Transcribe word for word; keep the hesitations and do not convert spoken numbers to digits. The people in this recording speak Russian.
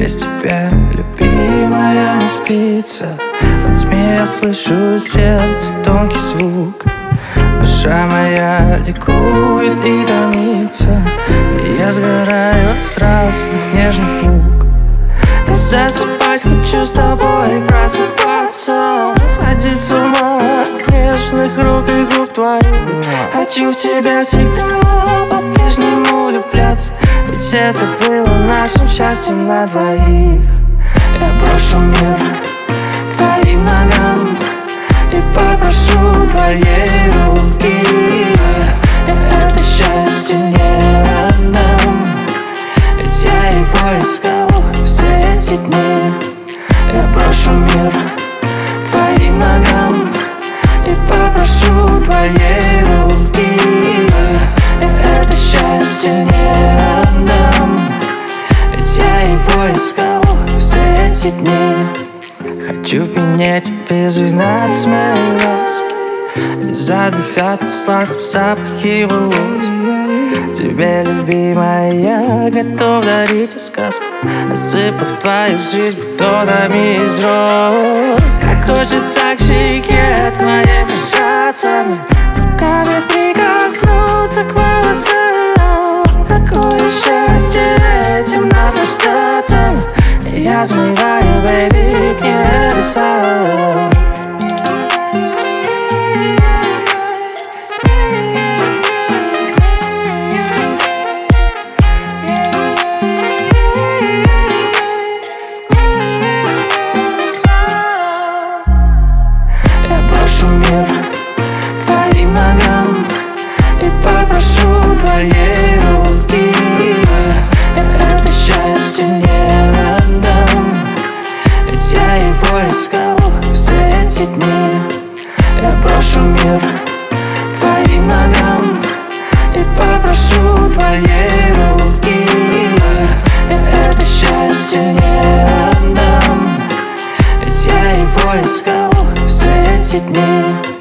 Без тебя, любимая, не спится. Во тьме я слышу сердце тонкий звук. Душа моя ликует и томится, и я сгораю от страстных нежных рук. И засыпать хочу с тобой, просыпаться, сходить с ума от нежных рук и губ твоих. Хочу в тебя всегда по-прежнему влюбляться, ведь это было нашим счастьем на двоих. Я брошу мир к твоим ногам и попрошу твоей руки. Это счастье не нам, ведь я его искал все эти дни. Я брошу мир к твоим ногам и попрошу твоей руки. Это счастье не нам, ведь я его искал все эти дни. Хочу пенеть без узнать моей ласки и задыхаться в сладком запахе его волос. Тебе, любимая, я готов дарить сказку, осыпав твою жизнь бутонами из роз. Как хочется к щеке твоей прижаться, руками прикоснуться к волосам. Какое счастье этим наслаждаться, я взмываю, бэйби, к небесам. Я брошу мир к твоим ногам и попрошу твоей руки. Это счастье не нам, ведь я его искал все эти дни. Я брошу мир к твоим ногам и попрошу твоей руки. Это счастье не нам, ведь я его искал все эти дни.